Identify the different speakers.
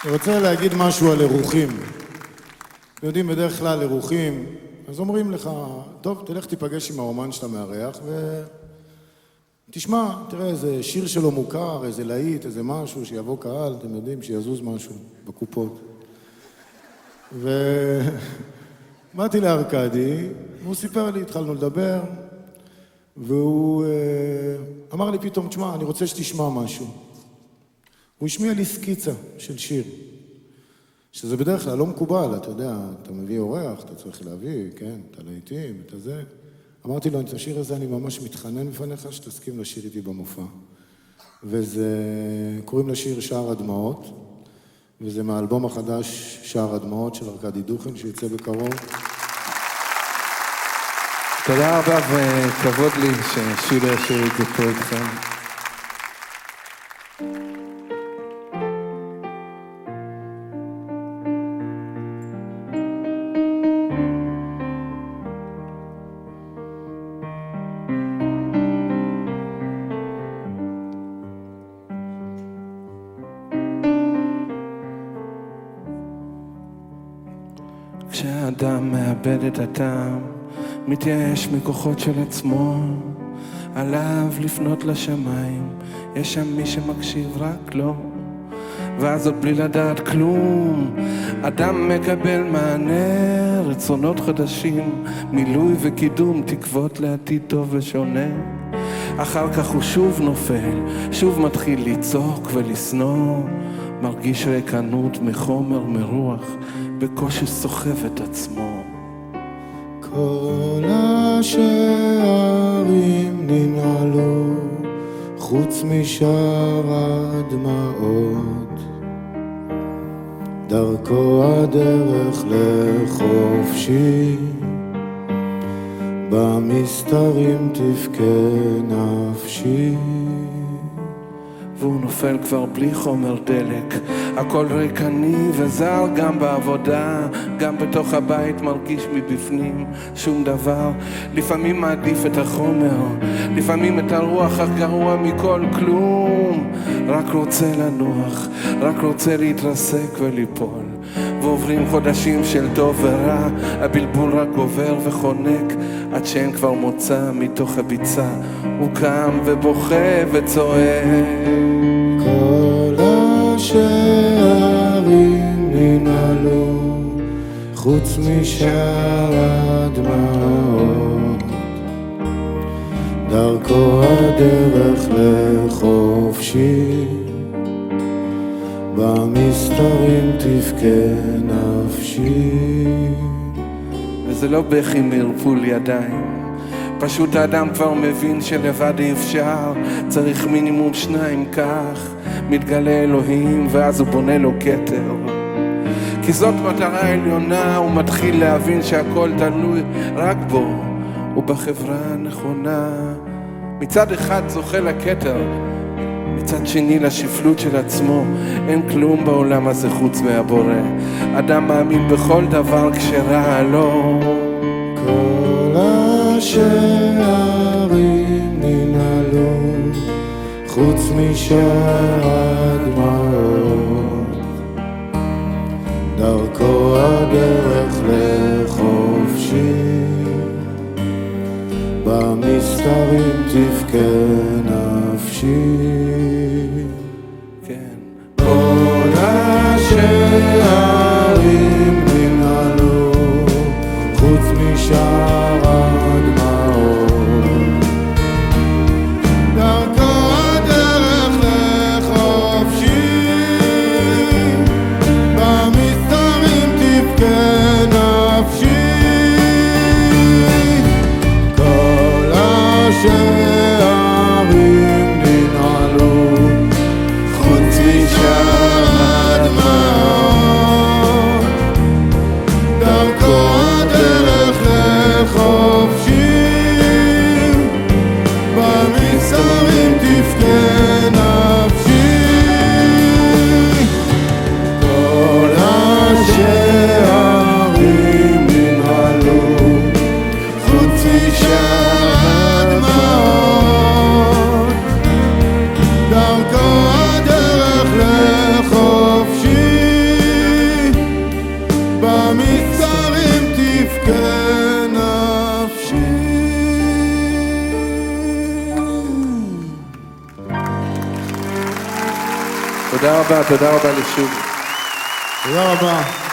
Speaker 1: אני רוצה להגיד משהו על אירוחים. יודעים בדרך כלל אירוחים, אז אומרים לך, טוב, תלך תיפגש עם האומן שאתה מארח תשמע, תראה, איזה שיר שלו מוכר, איזה להיט, איזה משהו, שיבוא קהל, אתם יודעים, שיזוז משהו בקופות. באתי לארקדי, והוא סיפר לי, התחלנו לדבר, והוא אמר לי פתאום, תשמע, אני רוצה שתשמע משהו. הוא השמיע לי סקיצה של שיר, שזה בדרך כלל לא מקובל, אתה יודע, אתה מביא אורח, אתה צריך להביא, כן, את הלהיטים, את הזה. אמרתי לו, את השיר הזה אני ממש מתחנן בפניך שתסכים לשיר איתי במופע. וזה, קוראים לשיר שער הדמעות, וזה מהאלבום החדש שער הדמעות של ארקדי דוכין, שיצא בקרוב.
Speaker 2: תודה רבה וכבוד לי ששילה ישיר את זה פה איתכם. כשאדם מאבד את הטעם, מתייאש מכוחות של עצמו, עליו לפנות לשמיים, יש שם מי שמקשיב רק לו, ואז עוד בלי לדעת כלום, אדם מקבל מענה, רצונות חדשים, מילוי וקידום, תקוות לעתיד טוב ושונה. אחר כך הוא שוב נופל, שוב מתחיל לצעוק ולסנוע, מרגיש ריקנות מחומר מרוח, בקושי סוחב את עצמו.
Speaker 1: כל השערים ננעלו חוץ משער הדמעות, דרכו הדרך לחופשי, במסתרים תבכה נפשי.
Speaker 2: והוא נופל כבר בלי חומר דלק, הכל ריקני וזר, גם בעבודה, גם בתוך הבית מרגיש מבפנים שום דבר. לפעמים מעדיף את החומר, לפעמים את הרוח, אך גרוע מכל כלום, רק רוצה לנוח, רק רוצה להתרסק וליפול. ועוברים חודשים של טוב ורע, הבלבול רק עובר וחונק, עד שאין כבר מוצא מתוך הביצה, הוא קם ובוכה וצועק.
Speaker 1: כל השערים ננעלו חוץ משער הדמעות, דרכו הדרך לחופשי, במסתרים תבכה נפשי.
Speaker 2: וזה לא בכי מרפול ידיים, פשוט האדם כבר מבין שלבד אי אפשר, צריך מינימום שניים, כך מתגלה אלוהים ואז הוא בונה לו כתר, כי זאת מטרה עליונה. הוא מתחיל להבין שהכל תלוי רק בו ובחברה הנכונה. מצד אחד זוכה לכתר, מצד שני לשפלות של עצמו. אין כלום בעולם הזה חוץ מהבורא, אדם מאמין בכל דבר כשרע לו.
Speaker 1: כל השערים ננעלו חוץ משער הדמעות, דרכו הדרך לחופשי, במסתרים תבכה נפשי.
Speaker 2: כן.
Speaker 1: כל השערים ננעלו חוץ משער הדמעות, דרכו הדרך לחופשי, במסתרים תבכה נפשי. כל השערים ננעלו
Speaker 2: תודה רבה לשובי.
Speaker 1: תודה רבה.